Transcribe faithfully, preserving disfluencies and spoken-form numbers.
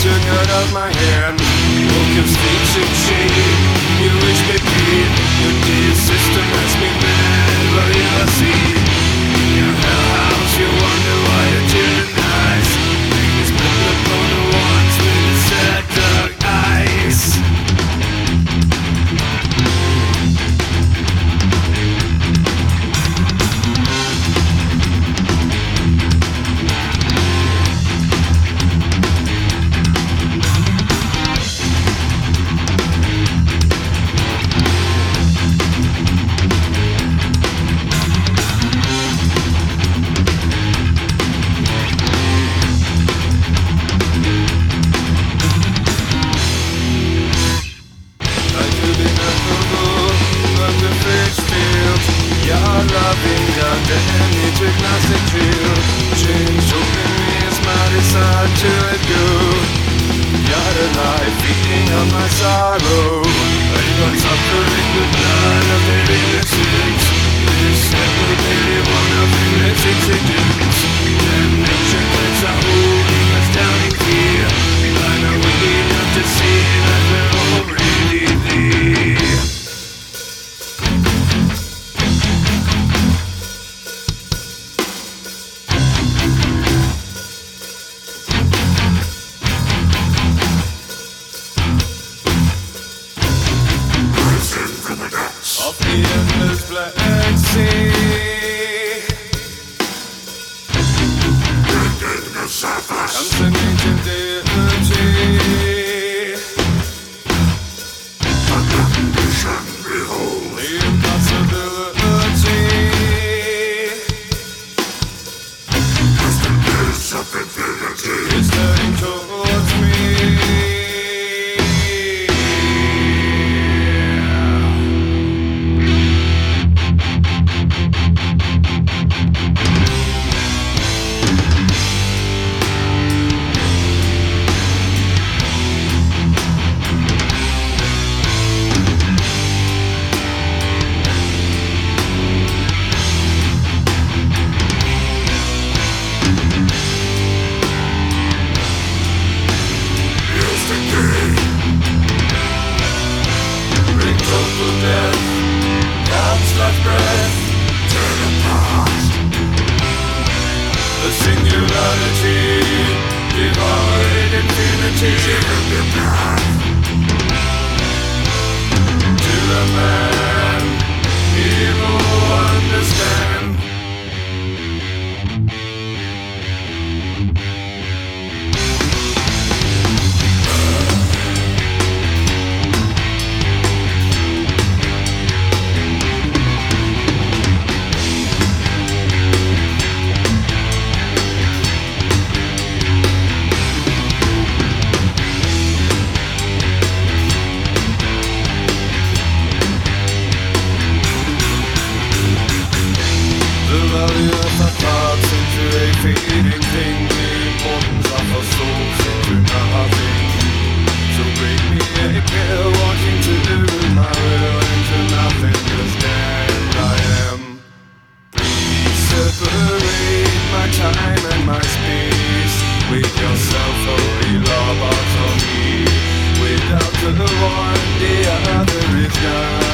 took out of my hand. Woke up speech and shame. You wish me pain. Your dear system has been bad, but you are seen. Your hell house, you wonder why you're tearing eyes. It's put upon the ones with the sad dark eyes. Loving down the energy plastic field. Change open me as my desire to let go. Got a life feeding on my sorrow. I got suffering the blood of their innocence. This never really one of endless existence. Then nature puts a holding us down in fear. I know we need not to see that we're already there. Of the endless black sea, in the surface comes an ancient deity. The condition behold The impossibility. as the bliss of infinity It's turning towards me. Total death, God's last breath, turn apart. the singularity, devoid infinity. Given the path To the man, he will understand. The value of our thoughts into a fading thing. The importance of our souls into nothing. So bring me a pill, wanting to do my will into nothing. Just stand I am. Please separate my time and my space. With yourself, holy law, but on me. Without the one, the other is gone.